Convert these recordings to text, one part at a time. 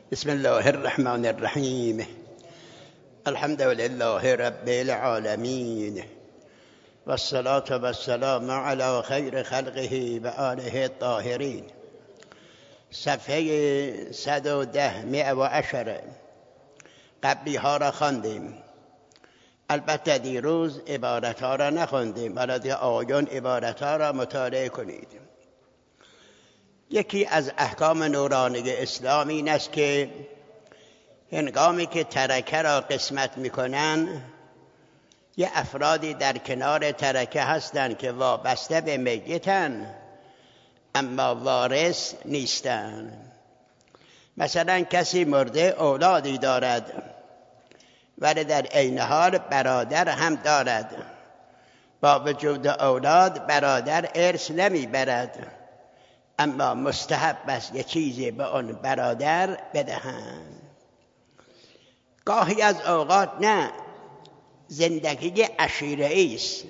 بسم الله الرحمن الرحیم. الحمد لله رب العالمین والصلاة والسلام على خیر خلقه و آله الطاهرین. صفحه 110 110 قبلی ها را خواندیم. البته دیروز عبارت ها را نخواندیم، ولی آیون عبارت ها را مطالعه کنید. یکی از احکام نورانی اسلام این است که هنگامی که ترکه را قسمت میکنن، یه افرادی در کنار ترکه هستند که وابسته به میتن اما وارث نیستند. مثلا کسی مرده اولادی دارد ولی در عین حال برادر هم دارد، با وجود اولاد برادر ارث نمیبرد، اما مستحب است یه چیزی به اون برادر بدهند. گاهی از اوقات نه، زندگی عشیره‌ای است.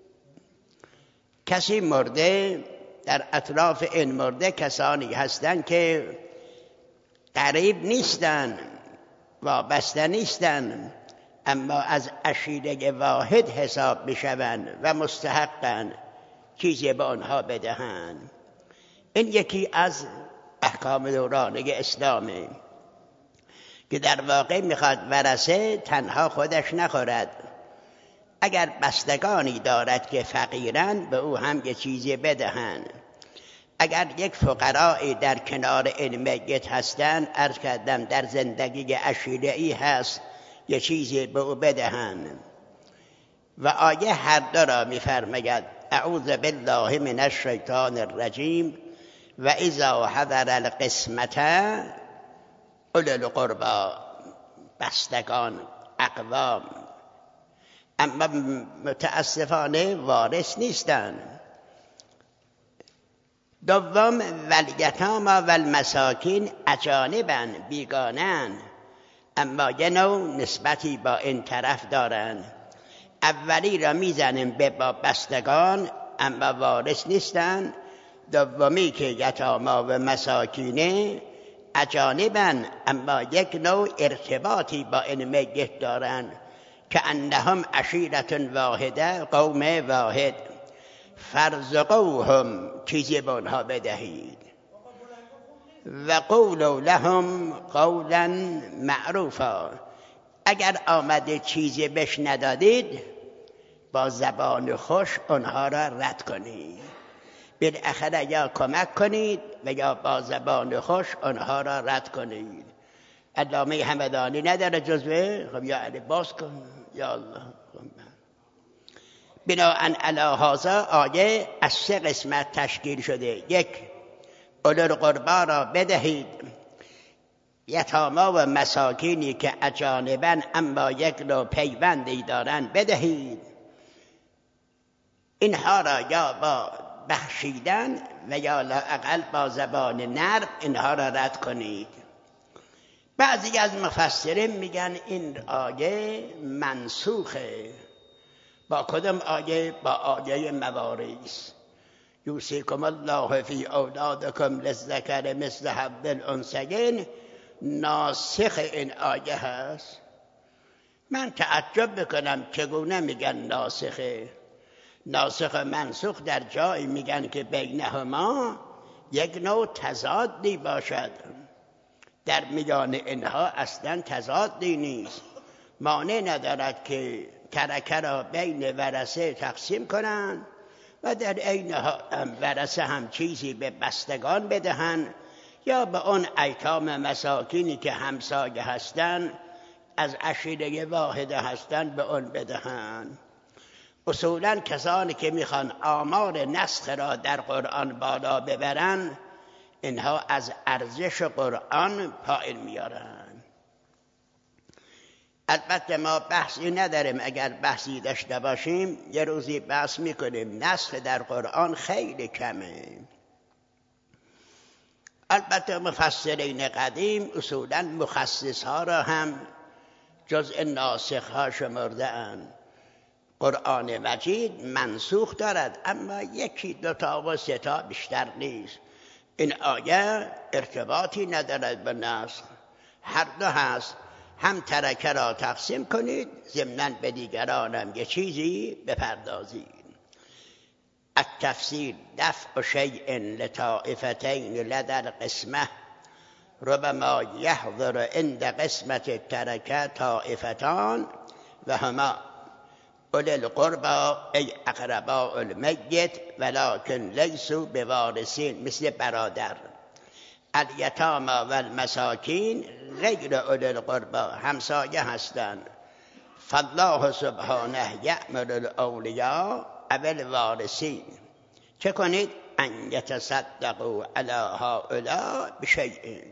کسی مرده، در اطراف این مرده کسانی هستند که قریب نیستند، وابسته نیستند، اما از عشیره واحد حساب میشوند و مستحقند چیزی به آنها بدهند. این یکی از احکام نورانی اسلامه که در واقع میخواد ورثه تنها خودش نخورد. اگر بستگانی دارد که فقیرن، به او هم یه چیزی بدهند. اگر یک فقرائی در کنار این میت هستند، عرض کردم در زندگی عشیره‌ای هست، یه چیزی به او بدهند. و آیه هر دو را میفرماید: اعوذ بالله من الشیطان الرجیم و اذا حضر القسمة اولی القربی، بستگان، اقوام، اما متاسفانه وارث نیستند. دوم، والیتامی و المساکین اجانبا، بیگانند، اما یه نوع نسبتی با این طرف دارند. اولی را میزنیم به بستگان اما وارث نیستند. دومی که یتاما و مساکینه اجانبن، اما یک نوع ارتباطی با این میت دارند، که انهم عشیرة واحده، قوم واحد. فرزقوهم، چیزی به آنها بدهید. و قولوا لهم قولا معروفا، اگر آمده چیزی بهش ندادید، با زبان خوش آنها را رد کنید. بالاخره یا کمک کنید و یا با زبان خوش آنها را رد کنید. علامه همدانی نداره جزوه؟ خب یا علی باز کن یا الله. بناء علی هذا آیه از 3 قسمت تشکیل شده. یک، اولی القربی را بدهید. یتاما و مساکینی که اجانبن اما یک نوع پیوندی دارن بدهید. اینها را یا با بخشیدن و یا لااقل با زبان نرم اینها را رد کنید. بعضی از مفسرین میگن این آیه منسوخه. با کدام آیه؟ با آیه مواریث. یوصیکم الله فی اولادکم للذکر مثل حظ الانثیین، ناسخ این آیه هست. من تعجب بکنم چگونه میگن ناسخه. ناسخ و منسوخ در جایی میگن که بینهما یک نوع تضادی باشد. در میان اینها اصلا تضادی نیست. مانع ندارد که ترکه را بین ورثه تقسیم کنند و در عین ورثه هم چیزی به بستگان بدهند، یا به اون ایتام مساکینی که همسایه هستند، از عشیره واحده هستند، به اون بدهند. اصولا کسانی که میخوان آمار نسخ را در قرآن بالا ببرن، اینها از ارزش قرآن پایین میارن. البته ما بحثی نداریم، اگر بحثی داشته باشیم یه روزی بحث میکنیم. نسخ در قرآن خیلی کمه. البته مفسرین قدیم اصولا مخصص ها را هم جزء ناسخ ها شمرده اند. قرآن مجید منسوخ دارد، اما 1 2 تا و 3 تا بیشتر نیست. این آیه ارتباطی ندارد به نسخ. هر دو هست، هم ترکه را تقسیم کنید، ضمناً به دیگرانم یه چیزی بپردازید. التفسیر دفع شیء لطائفتین لدى القسمه ربما یحضر عند قسمت الترکه طائفتان و هما اولی القربى ای اقرباء المیت ولکن لیسوا بوارثین، مثل برادر. الیتامی و المساکین غیر اولی القربى، همسایه هستند. فالله سبحانه یأمر الاولیاء او الوارثین، چه کنید؟ ان یتصدقوا علی هؤلاء بشیء.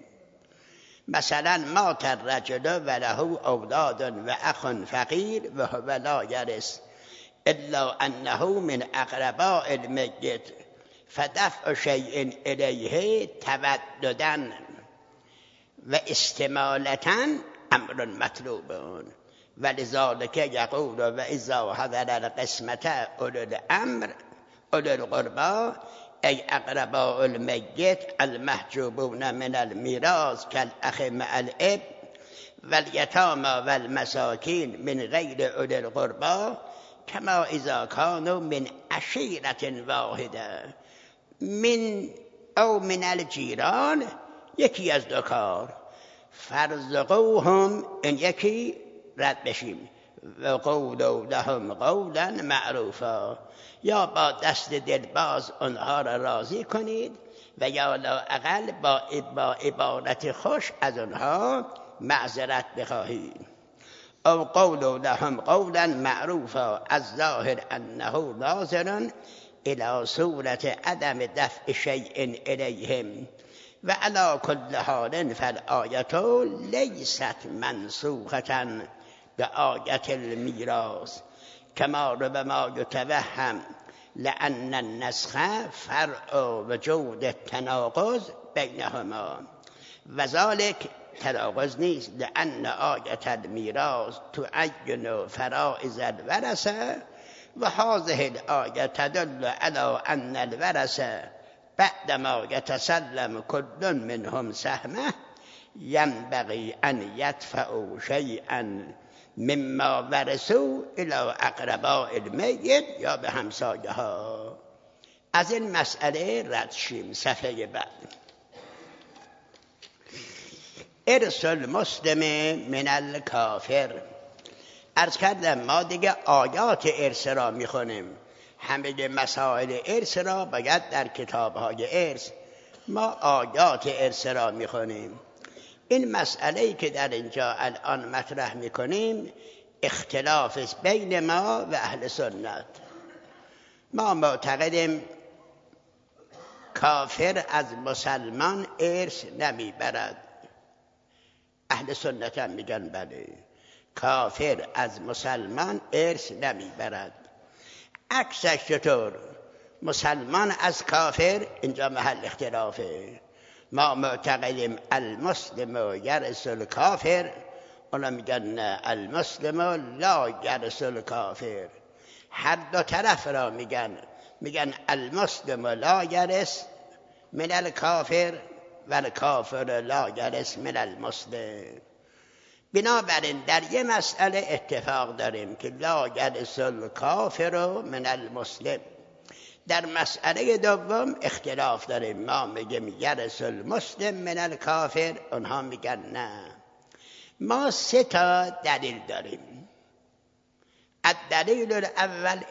مثلا مات الرجل وله اولاد و اخ فقیر و هو لا یرث الا انه من اقرباء المیت فدفع شیء الیه توددا و استمالة امر مطلوب. ولذلك یقول و اذا حضر القسمة اولو الامر اولو القربى ای اقرباء المیت المحجوبون من المیراث کالاخ مع الاب والیتامی و المساکین من غیر اولی القربى کما اذا كانوا من عشیرة واحده من او من الجیران، یکی از دو کار. فرزقوهم، این یکی رد بشیم، و قولوا لهم قولا معروفا، یا با دست دلباز آنها را راضی کنید و یا لااقل با عبارت خوش از آنها معذرت بخواهید. او قولوا لهم قولا معروفا الظاهر انه ناظر الى صورت عدم دفع شیء الیهم و علی کل حال فالآیة لیست منسوخة بآیة المیراث کما ربما یتوهم لأن النسخ فرع وجود التناقض بینهما و ذلك تناقض نیست، لأن آیة المیراث تعین فرائض الورثة و هذه الآیة تدل على أن الورثة بعدما يتسلم كل منهم سهمه ينبغي أن يدفعوا شيئا مما ورثوا الى اقرباء المیت، یا به همسایه ها. از این مسئله رد شیم. صفحه بعد. ارث المسلم من الکافر. عرض کردم ما دیگه آیات ارث را میخونیم، همه مسائل ارث را باید در کتاب‌های ارث، ما آیات ارث را میخونیم. این مسئله‌ای که در اینجا الان مطرح میکنیم اختلاف است بین ما و اهل سنت. ما معتقدیم کافر از مسلمان ارث نمیبرد. اهل سنت هم میگن بله، کافر از مسلمان ارث نمیبرد. عکسش چطور؟ مسلمان از کافر، اینجا محل اختلافه. ما معتقدیم المسلم یرث الکافر، اونا میگن نه، المسلم لا یرث الکافر. هر دو طرف را میگن المسلم لا یرث من الکافر و الکافر لا یرث من المسلم. بنابراین در یه مسئله اتفاق داریم که لا یرث الکافر من المسلم. در مسئله دوم اختلاف داریم، ما میگیم یرث المسلم من الکافر، اونها میگن نه. ما 3 تا دلیل داریم. الدلیل الاول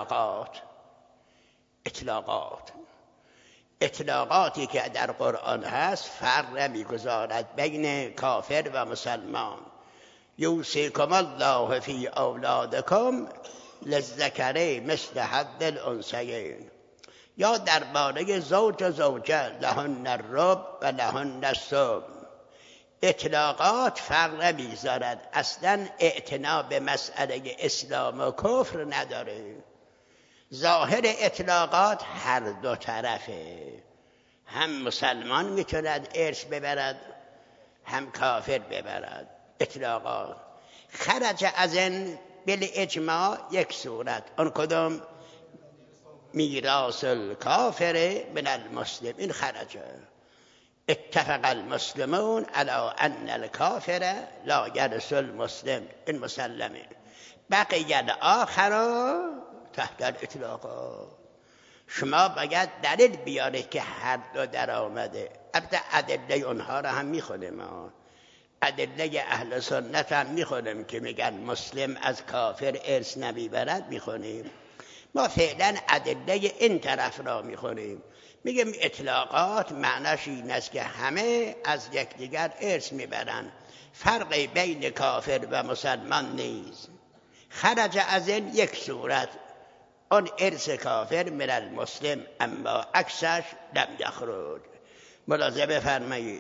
اطلاقاتی که در قرآن هست فرق نمیگذارد بین کافر و مسلمان. یوصیکم الله فی اولادکم للذکر مثل حظ الانثیین. یا درباره زوج و زوجه لهن الربع و لهن الثمن. اطلاقات فرق نمیگذارد، اصلا اعتنا به مسئله اسلام و کفر نداره. ظاهر اطلاقات هر دو طرفه، هم مسلمان میتوند ارث ببرد هم کافر ببرد. اطلاقات خرج از این بالاجماع یک صورت، اون کدوم؟ میراث الکافر من المسلم، این خرجه. اتفق المسلمون على ان الكافر لا يرث المسلم. این مسلمه. بقیه الاخر تحت الاطلاق. شما باید دلیل بیاره که هر دو در آمده. البته ادله اونها را هم میخونیم، ادله اهل سنت هم میخونیم که میگن مسلم از کافر ارث نمیبرد، میخونیم. ما فعلا ادله این طرف را میخونیم. میگم اطلاقات معناش این است که همه از یکدیگر ارث میبرند، فرقی بین کافر و مسلمان نیست. خرج از این یک صورت، آن ارث کافر من المسلم، اما عکسش لم یخرج. ملاحظه بفرمایید.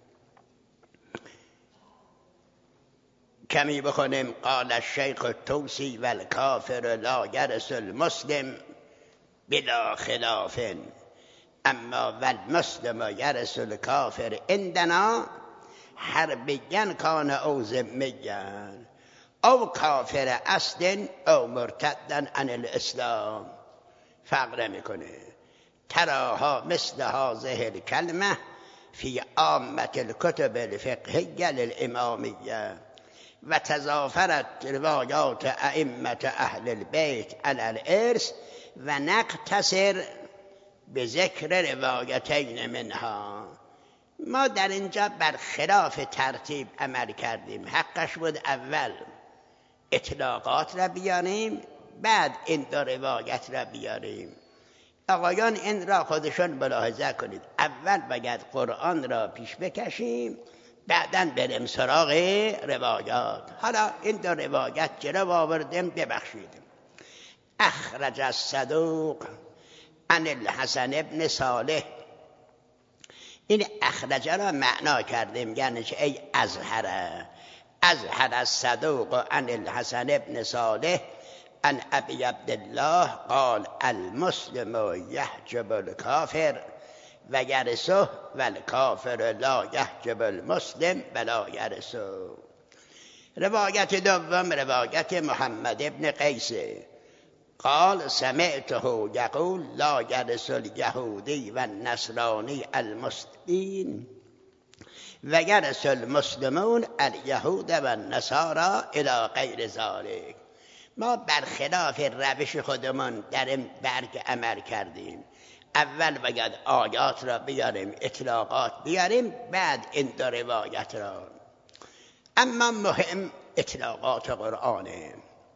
کمی بخونیم. قال الشیخ الطوسی و الکافر لا یرث المسلم بلا خلاف، اما والمسلم یرث الکافر عندنا حربیا کان او ذمیا او کافر اصل او مرتدا عن الاسلام. فرق میکنه. تراها مثل هذه الکلمه فی عامه الکتب الفقهیه للامامیه و تضافرت روایات ائمه اهل البیت علی الارث و نقتصر به ذکر روایتین منها. ما در اینجا برخلاف ترتیب عمل کردیم. حقش بود اول اطلاقات را بیاریم، بعد این دو روایت را بیاریم. آقایان این را خودشون ملاحظه کنید. اول باید قرآن را پیش بکشیم، بعداً بریم سراغ روایات. حالا این دو روایت چرا آوردیم؟ ببخشید. اخرج الصدوق عن الحسن ابن صالح. این اخرج را معنا کردیم، یعنی که ای ازهره. ازهر الصدوق عن الحسن ابن صالح عن ابی عبدالله قال المسلم یحجب الکافر و یرثه و الکافر لا یحجب المسلم ولا یرثه. روایت دوم روایت محمد ابن قیس قال سمعته یقول لا یرث الیهودی و النصرانی المسلمین و یرث المسلمون الیهود و النصارى الی غیر ذلک. ما برخلاف روش خودمون در این برگ عمل کردیم. اول باید آیات را بیاریم، اطلاقات بیاریم، بعد این دو روایت را. اما مهم اطلاقات قرآنه.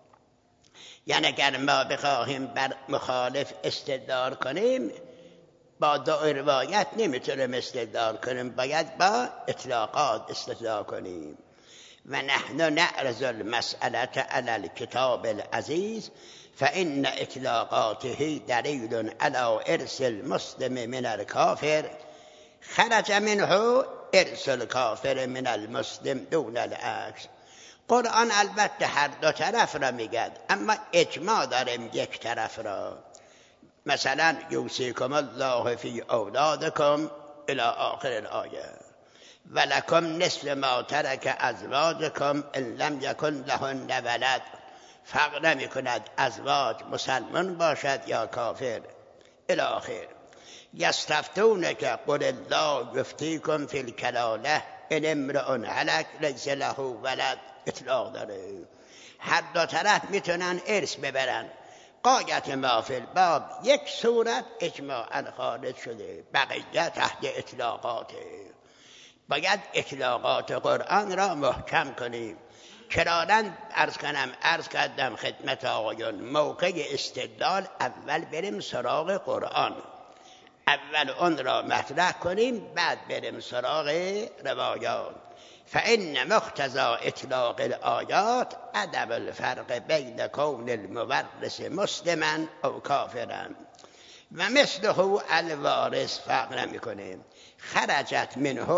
یعنی اگر ما بخواهیم بر مخالف استدلال کنیم، با دو روایت نمیتونیم استدلال کنیم، باید با اطلاقات استدلال کنیم. و نحن نعرض المسألة على الكتاب العزيز فإن اطلاقاته دليل على ارث المسلم من الكافر خرج منه ارث الكافر من المسلم دون العکس. قرآن البته هر دو طرف را میگه، اما اجماع داریم یک طرف را. مثلا یوصیکم الله فی اولادکم الی آخر الآیه ولکم نصف ما ترک ازواجکم ان لم یکن لهن ولد. فرق نمی کند ازواج مسلمان باشد یا کافر الی آخر. یستفتونک قل الله یفتیکم فی الکلاله ان امرؤ هلک لیس له ولد. اطلاق داره. هر دو طرف میتونن ارث ببرن. قایت ما فی الباب یک صورت اجماعاً خارج شده، بقیه تحت اطلاقاته. باید اطلاقات قرآن را محکم کنیم. کرارن عرض کردم خدمت آقایان، موقع استدلال اول بریم سراغ قرآن، اول اون را مطرح کنیم، بعد بریم سراغ روایات. فإن مقتضى اطلاق الآیات عدم الفرق بین کون المورث مسلما او کافرا و مثله الوارث. فرق نمیکنه. خرجت منه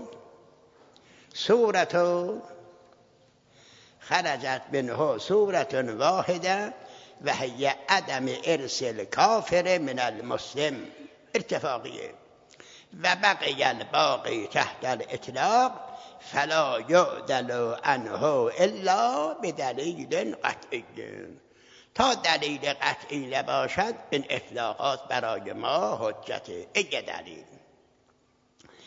صورت واحده و هی عدم ارث الکافر من المسلم. اتفاقیه. و بقی الباقی تحت الاطلاق فلا یعدل عنه الا بدلیل قطعی. تا دلیل قطعی نباشد این اطلاقات برای ما حجته. ای دلیل.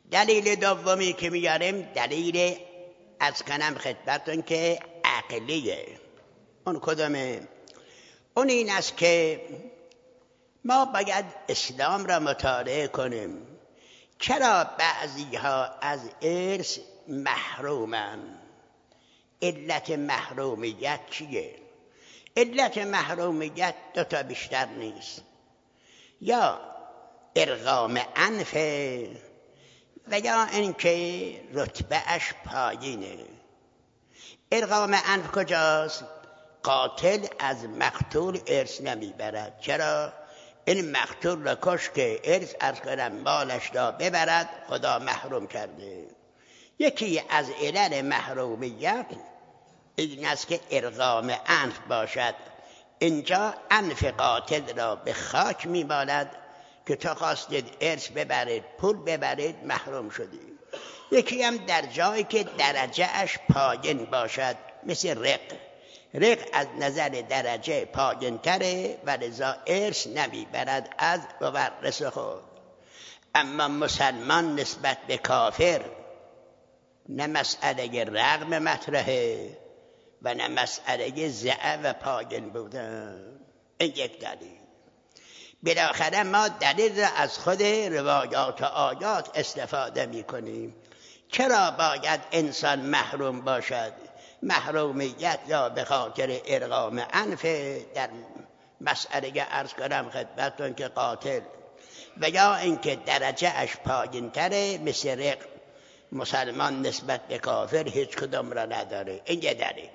دلیل دومی که میاریم دلیل از کنم خدمتتون که عقلیه. اون کدومه؟ اون این است که ما باید اسلام را مطالعه کنیم. چرا بعضی ها از ارث محرومن؟ علت محرومیت چیه؟ علت محرومیت دو تا بیشتر نیست، یا ارغام انفه و یا اینکه رتبهش پایینه. ارغام انف کجاست؟ قاتل از مقتول ارث نمیبرد. چرا؟ این مقتول را کش که ارث از کنم مالش را ببرد، خدا محروم کرده. یکی از علل محرومیت این است که ارغام انف باشد. اینجا انف قاتل را به خاک میمالد که تا خواستید ارث ببرید، پول ببرید، محروم شدید. یکی هم در جایی که درجه اش پایین باشد، مثل رق از نظر درجه پایین تره و لذا ارث نمیبرد از مورث خود. اما مسلمان نسبت به کافر نه مسئله رغم مطرحه و نه مسئله ضعف و پایین بودن. این یک دلیل. بالاخره ما دلیل را از خود روایات و آیات استفاده می کنیم. چرا باید انسان محروم باشد؟ محرومیت یا به خاطر ارغام انف در مسئله عرض کنم خدمتتون که قاتل، و یا اینکه درجه اش پایین تره مثل رق. مسلمان نسبت به کافر هیچ کدام را نداره. این یه دلیل.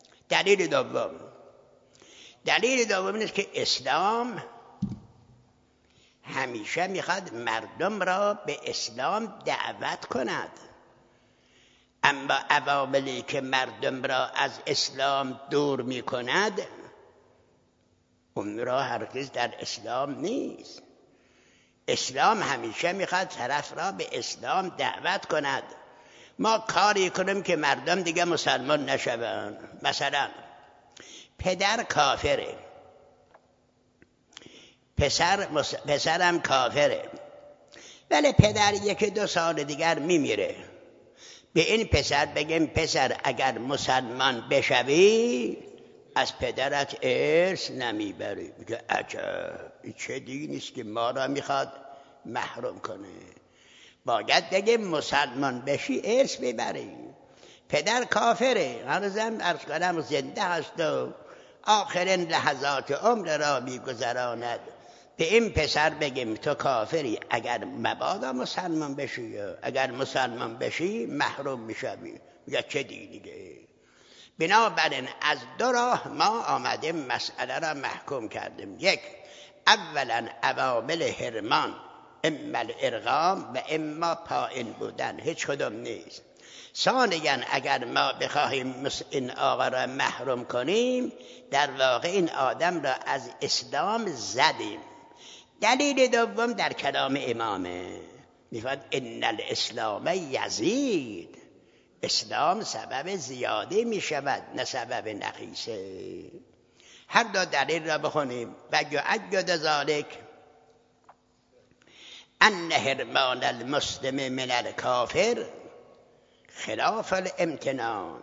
دلیل دوم اینه که اسلام همیشه میخواد مردم را به اسلام دعوت کند، اما عواملی که مردم را از اسلام دور میکند اون را هرگز در اسلام نیست. اسلام همیشه میخواد طرف را به اسلام دعوت کند. ما کاری کنیم که مردم دیگه مسلمان نشوند. مثلا پدر کافره، پسرم کافره، ولی پدر 1-2 سال دیگر میمیره. به این پسر بگیم پسر اگر مسلمان بشوی از پدرت ارث نمیبری. میگه عجب، این چه دینیست که ما را میخواد محروم کنه؟ باید بگیم مسلمان بشی ارث ببری. پدر کافره، هنوزم عرض کنم زنده هست و آخرین لحظات عمر را میگذراند. به این پسر بگیم تو کافری، اگر مبادا مسلمان بشی، اگر مسلمان بشی محروم میشوی. میگه چه دینیه؟ بنابراین از 2 راه ما آمدیم مسئله را محکوم کردیم. یک، اولا عوامل حرمان، اما الارغام و اما پایین بودن، هیچ کدوم نیست. ثانیاً اگر ما بخواهیم این آقا را محروم کنیم، در واقع این آدم را از اسلام زدیم. دلیل دوم در کلام امامه، میفرماید ان الاسلام یزید. اسلام سبب زیاده میشود نه سبب نقیصه. هر 2 دلیل را بخونیم. و یؤید ذلک ان حرمان المسلم من الکافر خلاف الامتنان،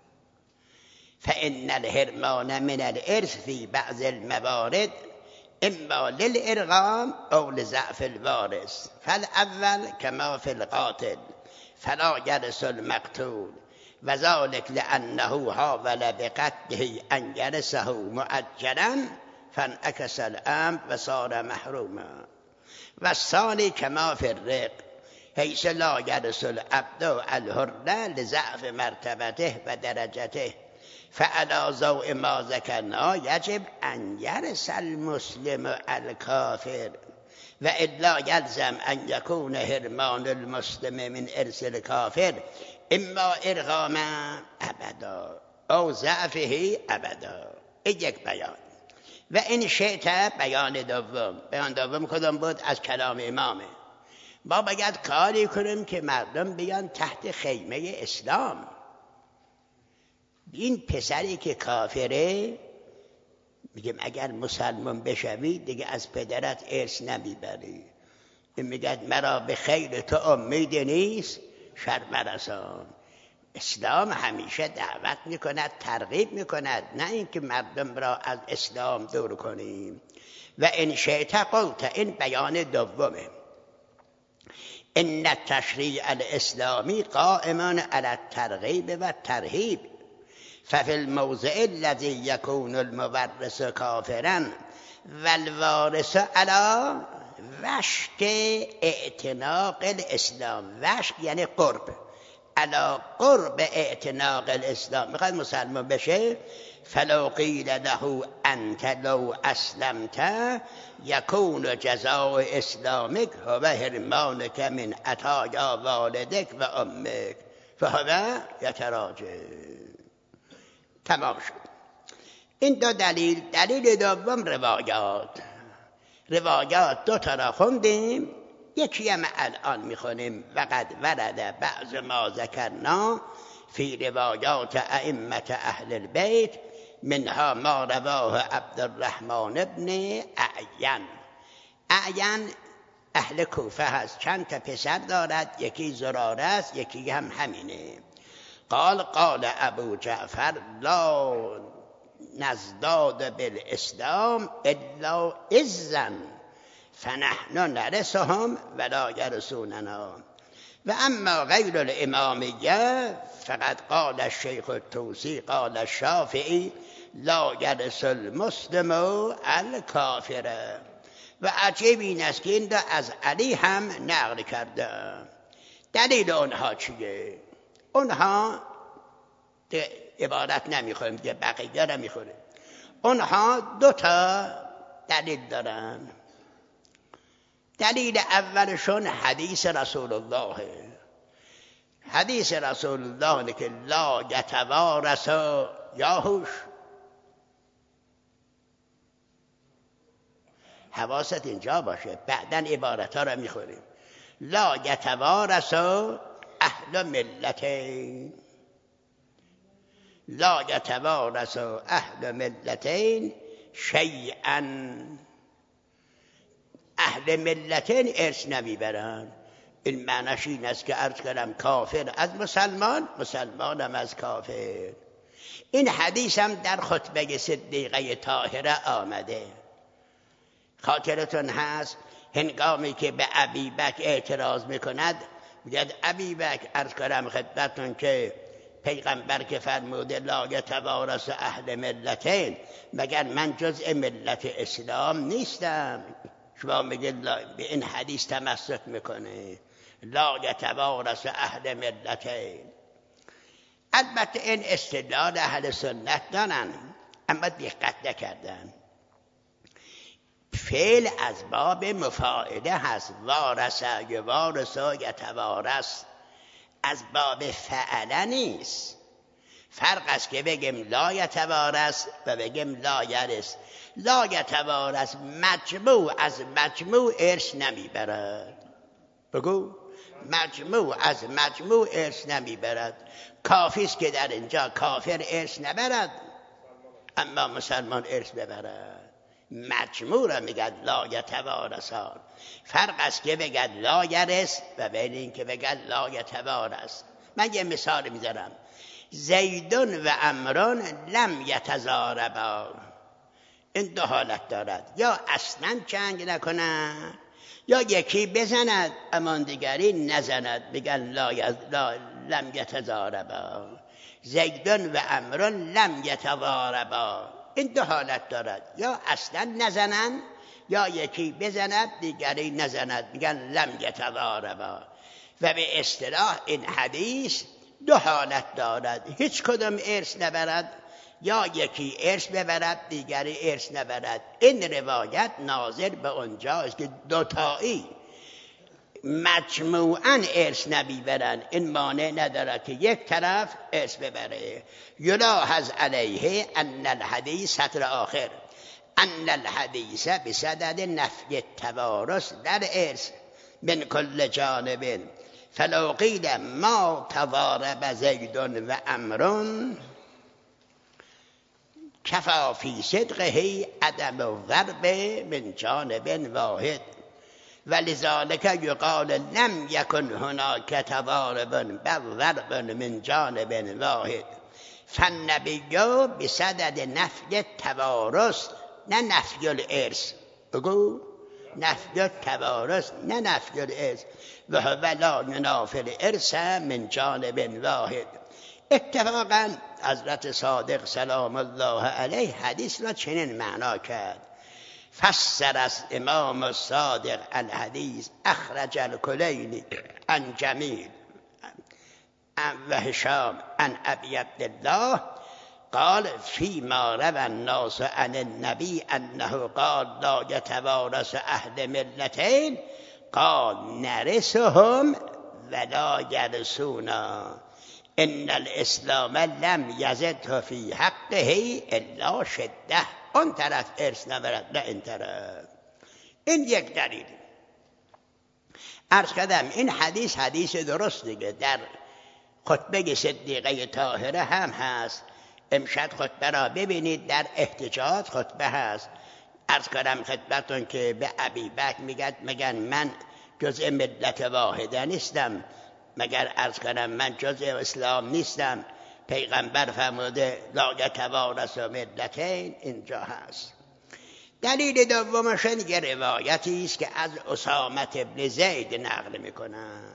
فان الحرمان من الارث في بعض الموارد اما للارغام او لضعف الوارث، فالاول كما في القاتل فلا يرث المقتول وذلك لانه حاول بقتله ان يرثه مؤجلا فانعكس الامر وصار محروما. والثاني كما في الرق حيث لا يرث العبد الحر لضعف مرتبته و درجته، فعلى ضوء ما ذكرنا يجب أن يرث المسلم الكافر وإلا يلزم أن يكون حرمان المسلم من إرث الكافر إما إرغاما أبدا أو ضعفه أبدا. این یک بیان. و این شئت بیان دوم کدام بود؟ از کلام امامه. ما باید کاری کنیم که مردم بیان تحت خیمه اسلام. این پسری که کافره میگیم اگر مسلمان بشوی دیگه از پدرت ارث نمیبری. این میگه مرا به خیر تو امید نیست، شر مرسان. اسلام همیشه دعوت میکند، ترغیب میکند، نه اینکه مردم را از اسلام دور کنیم. و ان شئت قلت، این بیان دومه. ان التشریع الاسلامی قائم علی الترغیب و الترهیب، ففي الموضع الذي يكون المورث كافرا والوارث على وشك اعتناق الاسلام. وشک یعنی قرب، علی قرب اعتناق الاسلام، میخواد مسلمان بشه. فلو قیل له انت لو اسلمت یکون جزاء اسلامک هو حرمانک من عطایا والدک و امک فهو یتراجع. تمام شد. این دو دلیل. دلیل دوم روایات دو تا را خوندیم، یکی هم الان میخونیم. وقد ورد بعض ما ذکرنا فی روایات ائمه اهل البیت، منها ما رواه عبدالرحمن ابن اعین. اعین اهل کوفه هست، چند تا پسر دارد، یکی زراره است، یکی هم همینه. قال ابو جعفر لا نزداد بالاسلام الا عزا فنحن نرثهم ولا يرثوننا. و اما غیر الامامیه فقد قال الشیخ الطوسی قال الشافعی لا يرث المسلم الکافر. و عجیب این است که این را از علی هم نقل کرده. دلیل اونها چیه؟ اونها عبارت نمیخوریم که بقیه را میخوریم. اونها دو تا دلیل دارن. دلیل اولشون حدیث رسول الله. حدیث رسول الله که لا یتوارث، یاهوش حواست اینجا باشه، بعدن عبارت ها را میخوریم. لا یتوارث اهل ملتین، لا یتوارث اهل ملتین شیئا. اهل ملتین ارث نمیبرن. این معنیش این است که عرض کردم کافر از مسلمان، مسلمان هم از کافر. این حدیث هم در خطبه صدیقه طاهره آمده. خاطرتون هست هنگامی که به ابی بکر اعتراض میکند، میگه ابی بکر عرض کردم خدمتتون که پیغمبر که فرموده لا یتوارث اهل ملتین، مگر من جزء ملت اسلام نیستم؟ شما میگه به این حدیث تمسک میکنه لا یتوارث اهل ملتین. البته این استدلال اهل سنت دارن، اما دقت نکردن. فعل از باب مفاعله هست، وارث یوارث یتوارث، از باب فعله نیست. فرق است که بگیم لا یتوارث و بگیم لا یرث. لا یتوارث مجموع از مجموع ارث نمیبرد. بگو مجموع از مجموع ارث نمیبرد. کافی است که در اینجا کافر ارث نبرد اما مسلمان ارث ببرد. مجموع را میگد لا یتوارثان. فرق است که بگد لا یرث و بین این که بگد لا یتوارث. من یه مثال میذارم. زیدون و عمرون لم یتضاربا. این دو حالت دارد، یا اصلا جنگ نکنند یا یکی بزند اما دیگری نزند، میگن لم یتضاربا. زیدون و عمرون لم یتضاربا. این دو حالت دارد، یا اصلا نزنند یا یکی بزند دیگری نزند، میگن لم یتضاربا. و به اصطلاح این حدیث دو حالت دارد، هیچ کدام ارث نبرد، یا یکی ارث ببرد دیگری ارث نبرد. این روایت ناظر به اونجاست که دوتایی مجموعاً ارث نمیبرن. این مانع نداره که یک طرف ارث ببره. یلاحظ علیه ان الحدیث سطر آخر ان الحدیث بصدد نفی التوارث در ارث من کل جانب، فلو قیل ما تضارب زید و عمرو کفا فی صدقه عدم الضرب من جانب واحد ولذالک یقال لم یکن هناک توارب بل ضرب من جانب واحد فالنبی بصدد نفی التوارث نه نفی الارث. بگو نفی التوارث نه نفی الارث و هو لا ینافی الارث من جانب واحد. اتفاقا حضرت صادق سلام الله علیه حدیث را چنین معنا کرد: فسر از امام الصادق الحدیث اخرج الکلینی عن جمیل و هشام عن ابی عبدالله قال فيما روى الناس عن النبي انه قال لا يتوارث اهل ملتين قال نرثهم ولا يرثونا ان الاسلام لم يزد في حقه الا شده. اون طرف ارث نبرد نه این طرف. این یک دلیل. عرض کردم این حدیث درست دیگه در خطبه صدیقه طاهره هم هست. امشب خطبه را ببینید، در احتجاج خطبه هست. عرض کردم خدمتتون که به ابی بکر میگن من جزء ملت واحده نیستم، مگر عرض کردم من جزء اسلام نیستم. پیغمبر فرموده لا یتوارث ملتین، اینجا هست. دلیل دومش یه روایتی است که از اسامه ابن زید نقل میکنن.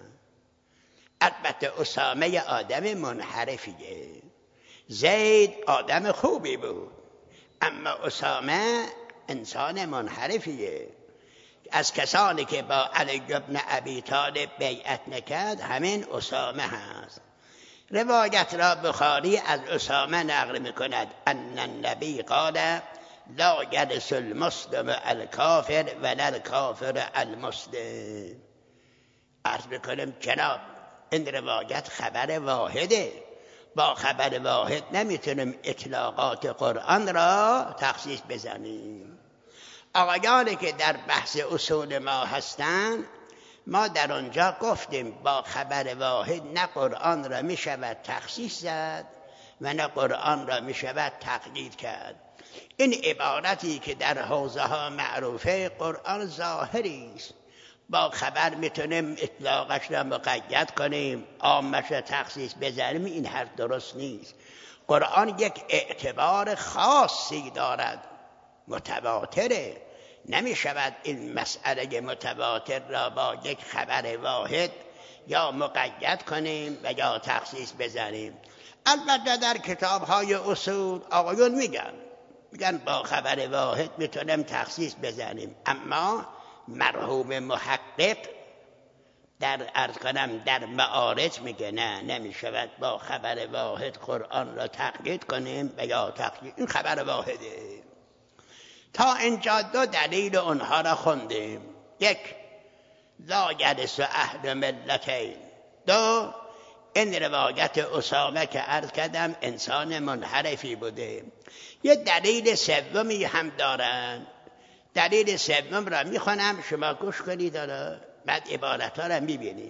البته اسامه آدم منحرفیه، زید آدم خوبی بود، اما اسامه انسان منحرفیه. از کسانی که با علی بن ابی طالب بیعت نکرد همین اسامه هست. روایت را بخاری از اسامه نقل میکند ان النبی قال لا یرث المسلم الکافر ولا الکافر المسلم. عرض میکنم جناب این روایت خبر واحده، با خبر واحد نمیتونیم اطلاقات قرآن را تخصیص بزنیم. آقایانی که در بحث اصول ما هستند، ما در آنجا گفتیم با خبر واحد نه قرآن را میشود تخصیص زد و نه قرآن را میشود تقیید کرد. این عبارتی که در حوزه ها معروفه قرآن ظاهری است، با خبر میتونیم اطلاقش را مقید کنیم، عامش را تخصیص بزنیم. این حرف درست نیست. قرآن یک اعتبار خاصی دارد، متواتره. نمی شود این مسئله متواتر را با یک خبر واحد یا مقید کنیم و یا تخصیص بزنیم. البته در کتاب‌های اصول آقایون میگن با خبر واحد میتونیم تخصیص بزنیم، اما مرحوم محقق در عرض کنم در معارج میگه نه، نمی شود با خبر واحد قرآن را تقیید کنیم و یا تخصیص. این خبر واحده. تا اینجا دو دلیل اونها را خوندیم: یک، لا یرث اهل ملتین. دو، این روایت اسامه که عرض کردم انسان منحرفی بوده. یه دلیل سومی هم دارن. دلیل سوم را میخونم، شما گوش کنید، بعد عبارت ها را میبینیم.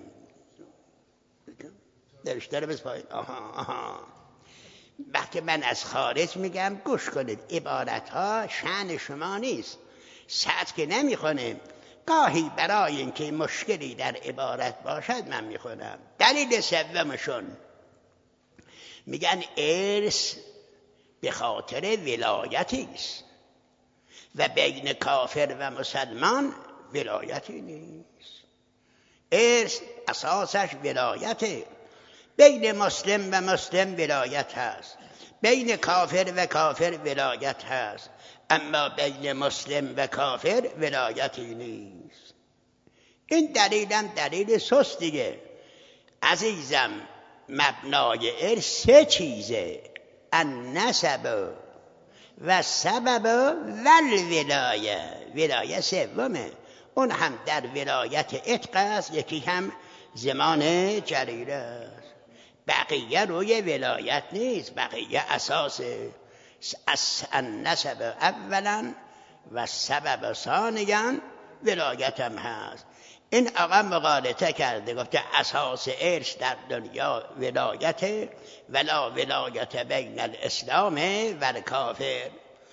نوشته رو بسپایید. وقتی من از خارج میگم گوش کنید، عبارت ها شأن شما نیست، سطح که نمیخونیم. گاهی برای اینکه مشکلی در عبارت باشد من میخونم. دلیل سومشون میگن ارث به خاطر ولایتی است و بین کافر و مسلمان ولایتی نیست. ارث اساسش ولایته. بین مسلم و مسلم ولایت هست، بین کافر و کافر ولایت هست، اما بین مسلم و کافر ولایتی نیست. این دلیلم دلیل سستیه. عزیزم مبنای ارث سه چیزه: النسب و سبب و الولایه. ولایه سومه، اون هم در ولایت عتق است، یکی هم زمان جریره است. بقیه روی ولایت نیست، بقیه اساسه. النسب اولا و سبب ثانیا، ولایت هم هست. این آقا مغالطه کرده، گفته اساس ارث در دنیا ولایت، ولا ولایت بین الاسلام و الکافر.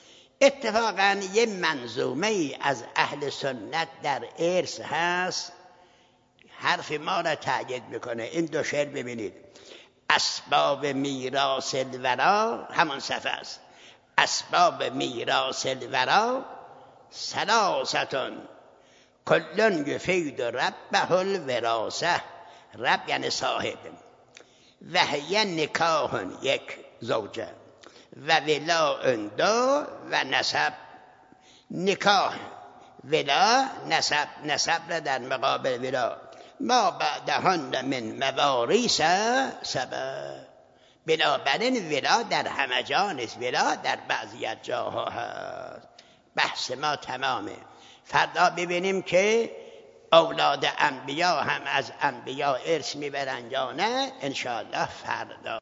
اتفاقا یه منظومه ای از اهل سنت در ارث هست، حرف ما را تأیید میکنه. این دو شعر ببینید: اسباب میراث الورا، همون صفحه است، اسباب میراث الورا ثلاثتون کلن یفید ربه الوراثه. رب یعنی صاحب، و هی نکاح یک زوجه و ولا دو و نسب. نکاح، ولا، نسب. نسب را در مقابل ولا. ما بعدهن من مواریث سبب. بنابراین ولا در همه جا نیست، ولا در بعضی جاها هست. بحث ما تمامه. فردا ببینیم که اولاد انبیا هم از انبیا ارث میبرن یا نه، انشاءالله فردا.